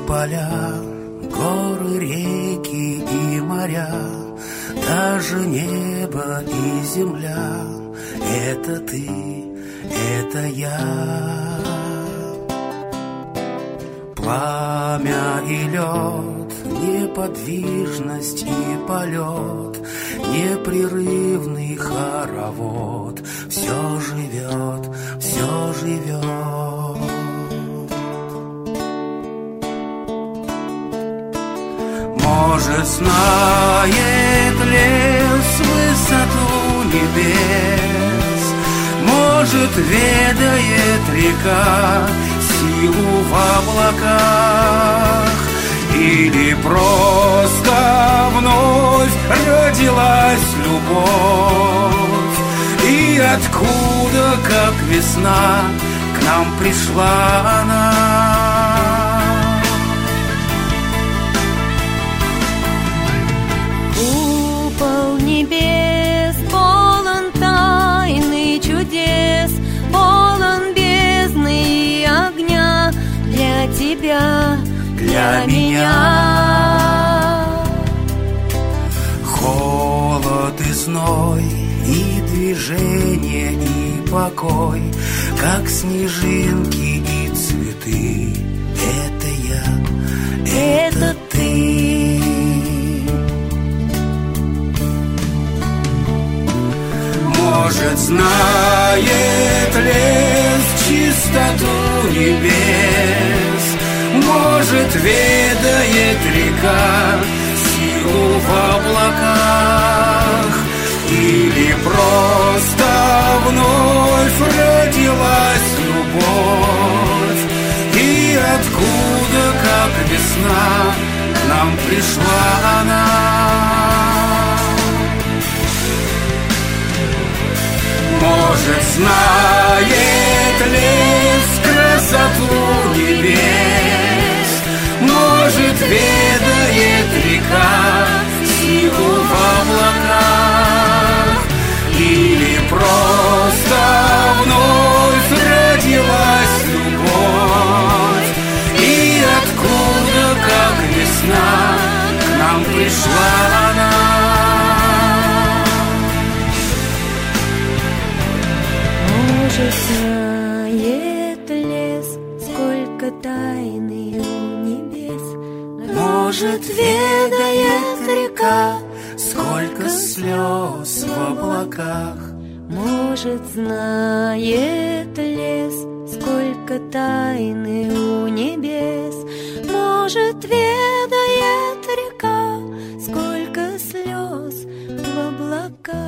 поля, горы, реки и моря, даже небо и земля — это ты, это я. Пламя и лед, неподвижность и полет, непрерывный хоровод, все живет, все живет. Может, знает лес высоту небес, может, ведает река силу в облаках, или просто вновь родилась любовь, и откуда, как весна, к нам пришла она. Купол небес полон тайны чудес, полон бездны и огня для тебя, для меня. Холод и зной, и движение, и покой, как снежинки и цветы. Это я, это ты. Может, знает лес чистоту небес, может, ведает река силу в облаках, или просто вновь родилась любовь, и откуда, как весна, к нам пришла она. Может, знает лес красоту небес, может, ведает река силу в облаках, или просто вновь родилась любовь, и откуда, как весна, к нам пришла она. Может, знает лес, сколько тайны у небес, может, ведает река, сколько слез в облаках. Может, знает лес, сколько тайны у небес, может, ведает река, сколько слез в облаках.